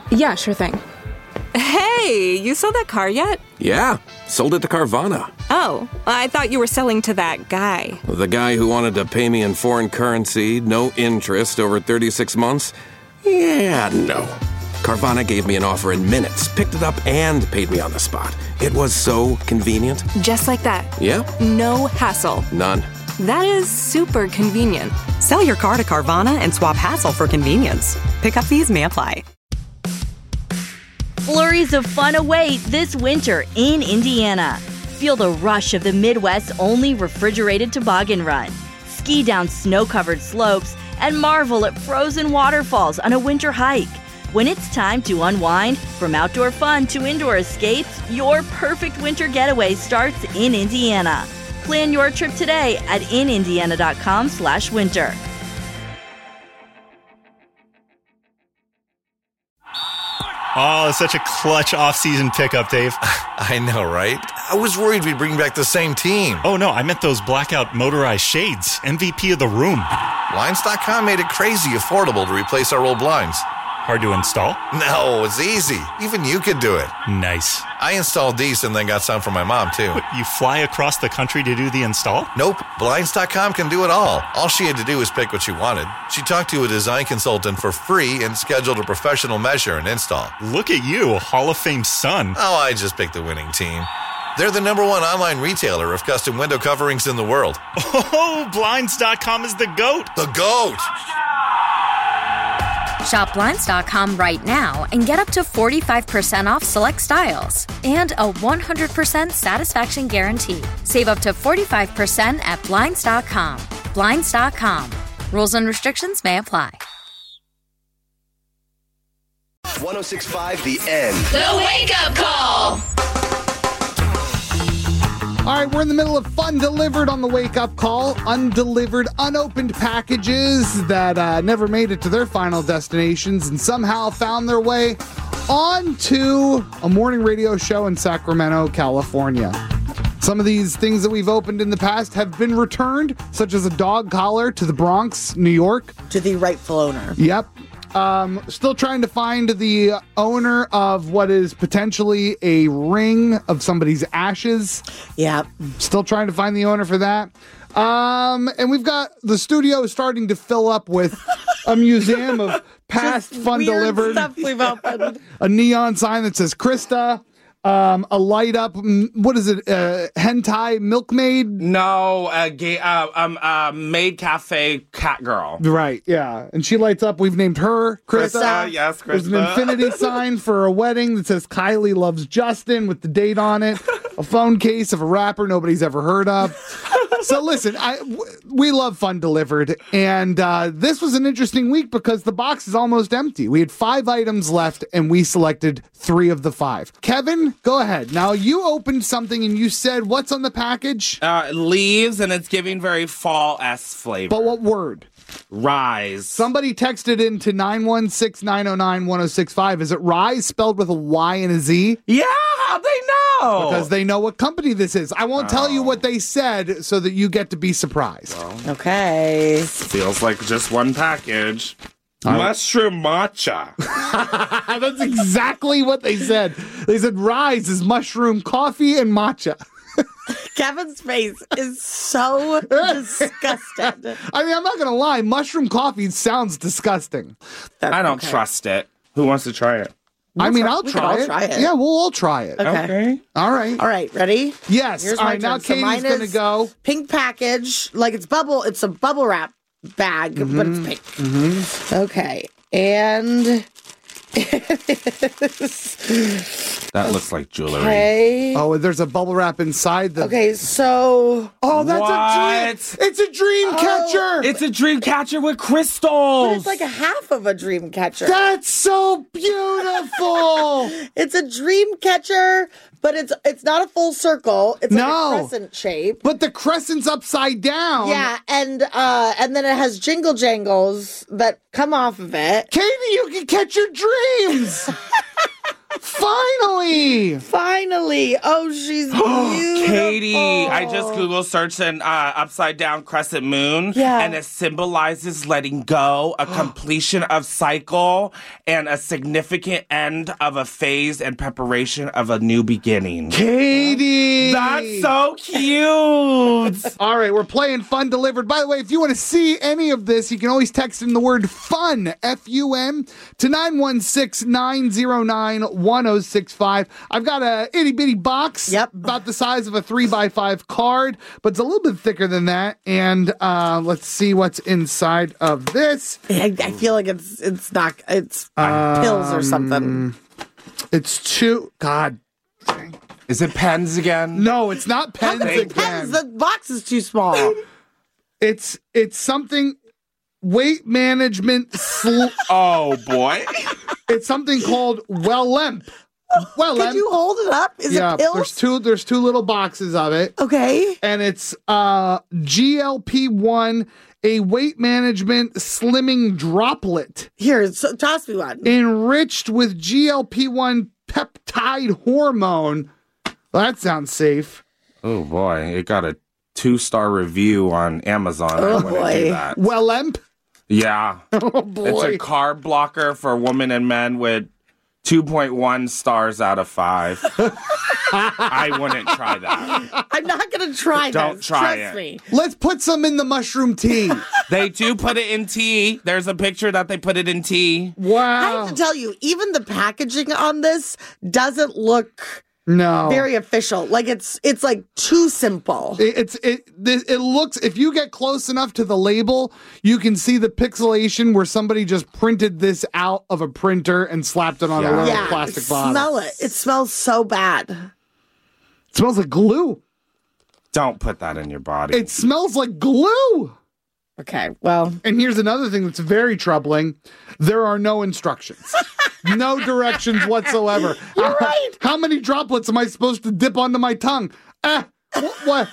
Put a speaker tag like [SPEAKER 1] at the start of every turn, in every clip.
[SPEAKER 1] Yeah, sure thing.
[SPEAKER 2] Hey, you sold that car yet?
[SPEAKER 3] Yeah, sold it to Carvana.
[SPEAKER 2] Oh, I thought you were selling to that guy.
[SPEAKER 3] The guy who wanted to pay me in foreign currency, no interest, over 36 months? Yeah, no. Carvana gave me an offer in minutes, picked it up, and paid me on the spot. It was so convenient.
[SPEAKER 2] Just like that.
[SPEAKER 3] Yep.
[SPEAKER 2] No hassle.
[SPEAKER 3] None.
[SPEAKER 2] That is super convenient.
[SPEAKER 4] Sell your car to Carvana and swap hassle for convenience. Pickup fees may apply.
[SPEAKER 5] Flurries of fun await this winter in Indiana. Feel the rush of the Midwest's only refrigerated toboggan run. Ski down snow-covered slopes and marvel at frozen waterfalls on a winter hike. When it's time to unwind, from outdoor fun to indoor escapes, your perfect winter getaway starts in Indiana. Plan your trip today at inindiana.com/winter.
[SPEAKER 6] Oh, such a clutch off-season pickup, Dave.
[SPEAKER 7] I know, right? I was worried we'd bring back the same team.
[SPEAKER 6] Oh, no, I meant those blackout motorized shades. MVP of the room.
[SPEAKER 7] Blinds.com made it crazy affordable to replace our old blinds.
[SPEAKER 6] Hard to install?
[SPEAKER 7] No, it's easy. Even you could do it.
[SPEAKER 6] Nice.
[SPEAKER 7] I installed these and then got some for my mom, too.
[SPEAKER 6] What, you fly across the country to do the install?
[SPEAKER 7] Nope. Blinds.com can do it all. All she had to do was pick what she wanted. She talked to a design consultant for free and scheduled a professional measure and install.
[SPEAKER 6] Look at you, Hall of Fame son.
[SPEAKER 7] Oh, I just picked the winning team. They're the #1 online retailer of custom window coverings in the world.
[SPEAKER 6] Oh, Blinds.com is the GOAT.
[SPEAKER 7] The GOAT!
[SPEAKER 8] Shop Blinds.com right now and get up to 45% off select styles and a 100% satisfaction guarantee. Save up to 45% at Blinds.com. Blinds.com. Rules and restrictions may apply.
[SPEAKER 9] 106.5 The End.
[SPEAKER 10] The Wake Up Call.
[SPEAKER 11] All right, we're in the middle of Fun Delivered on the Wake Up Call. Undelivered, unopened packages that never made it to their final destinations and somehow found their way onto a morning radio show in Sacramento, California. Some of these things that we've opened in the past have been returned, such as a dog collar to the Bronx, New York.
[SPEAKER 12] To the rightful owner.
[SPEAKER 11] Yep. Still trying to find the owner of what is potentially a ring of somebody's ashes.
[SPEAKER 12] Yeah.
[SPEAKER 11] Still trying to find the owner for that. And we've got the studio starting to fill up with a museum of past Fun Delivered.
[SPEAKER 12] Stuff we've opened.
[SPEAKER 11] A neon sign that says Krista. A light up, what is it? Hentai milkmaid?
[SPEAKER 13] No, maid cafe cat girl.
[SPEAKER 11] Right, yeah. And she lights up. We've named her Krista.
[SPEAKER 13] Yes, Krista.
[SPEAKER 11] There's an infinity sign for a wedding that says Kylie loves Justin with the date on it. A phone case of a rapper nobody's ever heard of. So listen, we love Fun Delivered, and this was an interesting week because the box is almost empty. We had 5 items left, and we selected 3 of the 5. Kevin, go ahead. Now, you opened something, and you said, what's on the package?
[SPEAKER 13] Leaves, and it's giving very fall-esque flavor.
[SPEAKER 11] But what word?
[SPEAKER 13] Rise.
[SPEAKER 11] Somebody texted into 916-909-1065. Is it Rise spelled with a Y and a Z?
[SPEAKER 13] Yeah, how'd they know?
[SPEAKER 11] Because they know what company this is. I won't tell you what they said so that you get to be surprised.
[SPEAKER 12] Okay.
[SPEAKER 13] Feels like just one package. Mushroom matcha.
[SPEAKER 11] That's exactly what they said. They said Rise is mushroom coffee and matcha.
[SPEAKER 12] Kevin's face is so disgusted.
[SPEAKER 11] I mean, I'm not going to lie. Mushroom coffee sounds disgusting.
[SPEAKER 13] I don't trust it. Who wants to try it?
[SPEAKER 11] I'll try it. Yeah, we'll all try it.
[SPEAKER 12] Okay.
[SPEAKER 11] All right.
[SPEAKER 12] All right, ready?
[SPEAKER 11] Yes.
[SPEAKER 12] Here's
[SPEAKER 11] all
[SPEAKER 12] my
[SPEAKER 11] right, now
[SPEAKER 12] turn. So
[SPEAKER 11] Katie's going to go.
[SPEAKER 12] Pink package. Like it's a bubble wrap bag, but it's pink.
[SPEAKER 11] Mm-hmm.
[SPEAKER 12] Okay. And
[SPEAKER 13] that looks like jewelry.
[SPEAKER 12] Okay.
[SPEAKER 11] Oh, there's a bubble wrap inside the...
[SPEAKER 12] Okay, so...
[SPEAKER 11] Oh, that's a dream... It's a dream catcher!
[SPEAKER 13] It's a dream catcher with crystals!
[SPEAKER 12] But it's like a half of a dream catcher.
[SPEAKER 11] That's so beautiful!
[SPEAKER 12] It's a dream catcher, but it's not a full circle. It's like a crescent shape.
[SPEAKER 11] But the crescent's upside down.
[SPEAKER 12] Yeah, and then it has jingle jangles that come off of it.
[SPEAKER 11] Katie, you can catch your dreams! Finally! Katie!
[SPEAKER 12] Finally. Oh, she's beautiful.
[SPEAKER 13] Katie, I just Google searched an upside down crescent moon, and it symbolizes letting go, a completion of cycle, and a significant end of a phase and preparation of a new beginning.
[SPEAKER 11] Katie!
[SPEAKER 13] That's so cute!
[SPEAKER 11] All right, we're playing Fun Delivered. By the way, if you want to see any of this, you can always text in the word FUN, F-U-N, to 916-909-1065. I've got a itty-bitty box about the size of a 3x5 card, but it's a little bit thicker than that. And let's see what's inside of this.
[SPEAKER 12] I feel like it's pills or something.
[SPEAKER 11] It's two. God.
[SPEAKER 13] Is it pens again?
[SPEAKER 11] No, it's not pens again.
[SPEAKER 12] Pens? The box is too small.
[SPEAKER 11] It's something. Weight management.
[SPEAKER 13] Oh boy!
[SPEAKER 11] It's something called Wellemp.
[SPEAKER 12] Could you hold it up? Is it pills?
[SPEAKER 11] There's two little boxes of it.
[SPEAKER 12] Okay.
[SPEAKER 11] And it's GLP-1, a weight management slimming droplet.
[SPEAKER 12] Here, toss me one.
[SPEAKER 11] Enriched with GLP-1 peptide hormone. Well, that sounds safe.
[SPEAKER 13] Oh boy, it got a 2-star review on Amazon. I wouldn't do that.
[SPEAKER 11] Wellemp?
[SPEAKER 13] Yeah.
[SPEAKER 11] Oh boy.
[SPEAKER 13] It's a carb blocker for women and men with 2.1 stars out of 5. I wouldn't try that.
[SPEAKER 12] I'm not going to try that.
[SPEAKER 13] Don't try
[SPEAKER 12] Trust
[SPEAKER 13] it.
[SPEAKER 12] me.
[SPEAKER 11] Let's put some in the mushroom tea.
[SPEAKER 13] They do put it in tea. There's a picture that they put it in tea.
[SPEAKER 11] Wow.
[SPEAKER 12] I have to tell you, even the packaging on this doesn't look very official. Like it's like too simple.
[SPEAKER 11] It looks, if you get close enough to the label, you can see the pixelation where somebody just printed this out of a printer and slapped it on a little plastic bottle.
[SPEAKER 12] Smell it. It smells so bad.
[SPEAKER 11] It smells like glue.
[SPEAKER 13] Don't put that in your body.
[SPEAKER 11] It smells like glue.
[SPEAKER 12] Okay, well.
[SPEAKER 11] And here's another thing that's very troubling. There are no instructions. No directions whatsoever.
[SPEAKER 12] You're right.
[SPEAKER 11] How many droplets am I supposed to dip onto my tongue? What?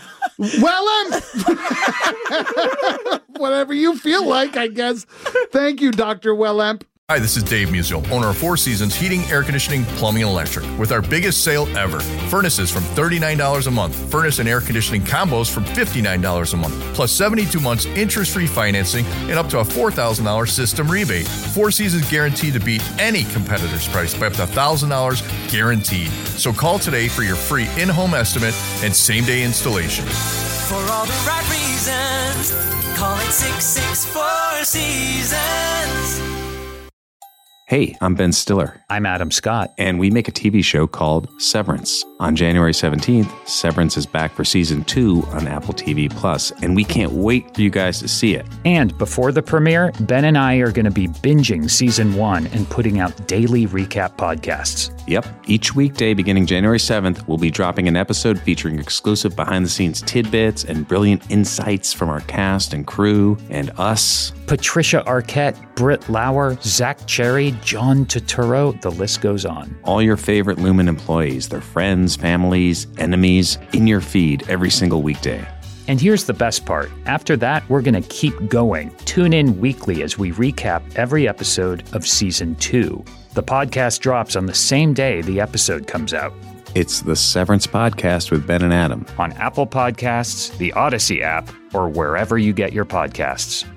[SPEAKER 11] Wellemp! Whatever you feel like, I guess. Thank you, Dr. Wellemp.
[SPEAKER 1] Hi, this is Dave Musial, owner of Four Seasons Heating, Air Conditioning, Plumbing, and Electric, with our biggest sale ever. Furnaces from $39 a month. Furnace and air conditioning combos from $59 a month. Plus 72 months interest-free financing and up to a $4,000 system rebate. Four Seasons guaranteed to beat any competitor's price by up to $1,000 guaranteed. So call today for your free in-home estimate and same-day installation.
[SPEAKER 14] For all the right reasons, call it 664 Seasons.
[SPEAKER 15] Hey, I'm Ben Stiller.
[SPEAKER 16] I'm Adam Scott.
[SPEAKER 15] And we make a TV show called Severance. On January 17th, Severance is back for season 2 on Apple TV+, and we can't wait for you guys to see it.
[SPEAKER 16] And before the premiere, Ben and I are going to be binging season 1 and putting out daily recap podcasts.
[SPEAKER 15] Yep. Each weekday beginning January 7th, we'll be dropping an episode featuring exclusive behind-the-scenes tidbits and brilliant insights from our cast and crew and us.
[SPEAKER 16] Patricia Arquette, Britt Lauer, Zach Cherry, John Turturro, the list goes on.
[SPEAKER 15] All your favorite Lumen employees, their friends, families, enemies, in your feed every single weekday.
[SPEAKER 16] And here's the best part. After that, we're going to keep going. Tune in weekly as we recap every episode of Season 2. The podcast drops on the same day the episode comes out.
[SPEAKER 15] It's the Severance Podcast with Ben and Adam.
[SPEAKER 16] On Apple Podcasts, the Odyssey app, or wherever you get your podcasts.